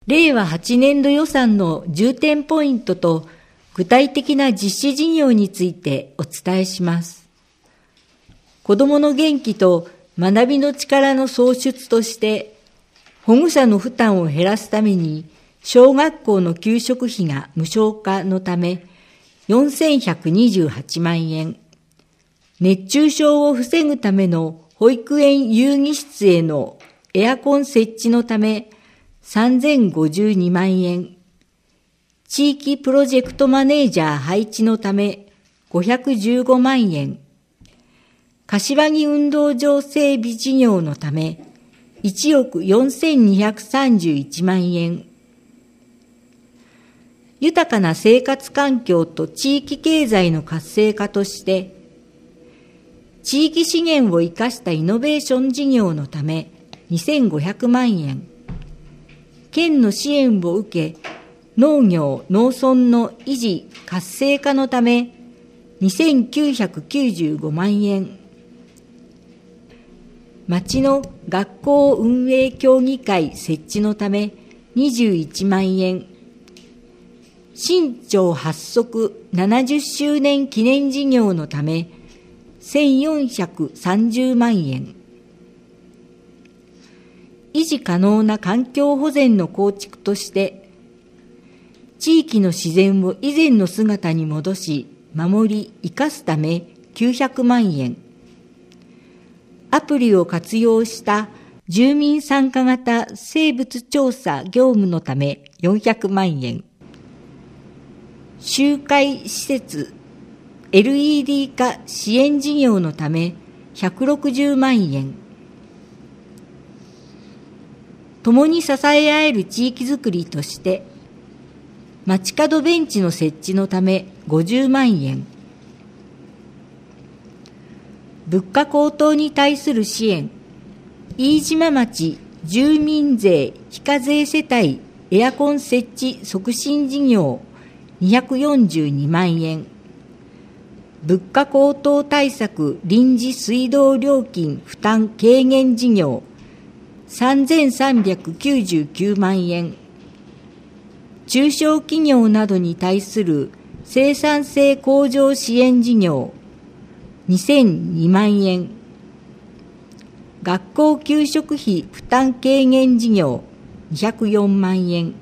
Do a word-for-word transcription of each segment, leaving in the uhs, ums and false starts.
れいわはちねんど予算の重点ポイントと具体的な実施事業についてお伝えします。子どもの元気と学びの力の創出として、保護者の負担を減らすために、小学校の給食費が無償化のため、よんせんひゃくにじゅうはちまんえん、熱中症を防ぐための保育園遊戯室へのエアコン設置のため、さんぜんごじゅうにまんえん、地域プロジェクトマネージャー配置のためごひゃくじゅうごまんえん、柏木運動場整備事業のためいちおくよんせんにひゃくさんじゅういちまんえん、豊かな生活環境と地域経済の活性化として、地域資源を生かしたイノベーション事業のためにせんごひゃくまんえん、県の支援を受け、農業・農村の維持・活性化のためにせんきゅうひゃくきゅうじゅうごまんえん、町の学校運営協議会設置のためにじゅういちまんえん、新庁発足ななじゅっしゅうねん記念事業のためせんよんひゃくさんじゅうまんえん、維持可能な環境保全の構築として、地域の自然を以前の姿に戻し、守り、生かすためきゅうひゃくまんえん、アプリを活用した住民参加型生物調査業務のためよんひゃくまんえん、集会施設 エルイーディー 化支援事業のためひゃくろくじゅうまんえん、共に支え合える地域づくりとして、街角ベンチの設置のためごじゅうまんえん、物価高騰に対する支援、飯島町住民税非課税世帯エアコン設置促進事業にひゃくよんじゅうにまんえん、物価高騰対策臨時水道料金負担軽減事業さんぜんさんびゃくきゅうじゅうきゅうまんえん、中小企業などに対する生産性向上支援事業にせんにまんえん、学校給食費負担軽減事業にひゃくよんまんえん。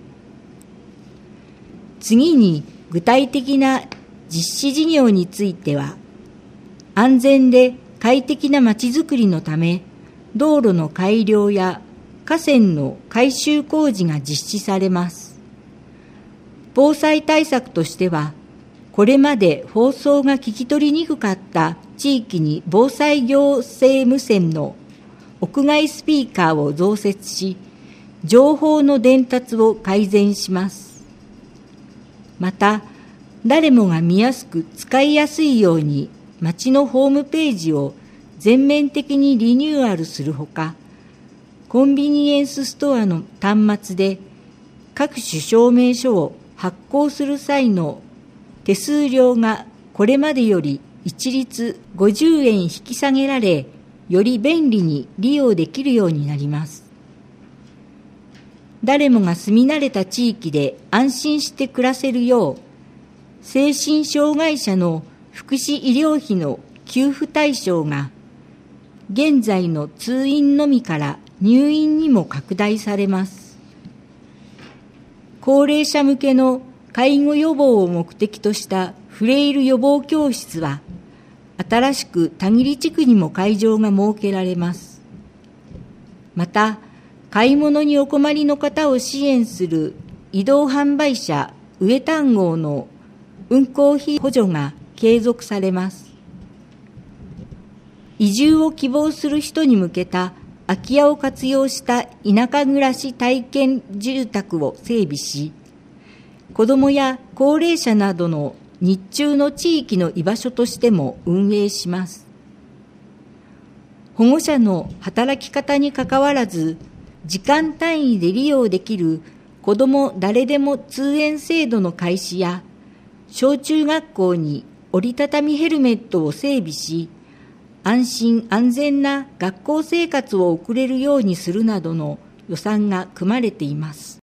次に具体的な実施事業については、安全で快適なまちづくりのため、道路の改良や河川の改修工事が実施されます。防災対策としては、これまで放送が聞き取りにくかった地域に防災行政無線の屋外スピーカーを増設し、情報の伝達を改善します。また、誰もが見やすく使いやすいように町のホームページを全面的にリニューアルするほか、コンビニエンスストアの端末で各種証明書を発行する際の手数料がこれまでより一律ごじゅうえん引き下げられ、より便利に利用できるようになります。誰もが住み慣れた地域で安心して暮らせるよう、精神障害者の福祉医療費の給付対象が、現在の通院のみから入院にも拡大されます。高齢者向けの介護予防を目的としたフレイル予防教室は、新しく田切地区にも会場が設けられます。また、買い物にお困りの方を支援する移動販売車上丹号の運行費補助が継続されます。移住を希望する人に向けた空き家を活用した田舎暮らし体験住宅を整備し、子どもや高齢者などの日中の地域の居場所としても運営します。保護者の働き方にかかわらず、時間単位で利用できる子ども誰でも通園制度の開始や、小中学校に折りたたみヘルメットを整備し、安心安全な学校生活を送れるようにするなどの予算が組まれています。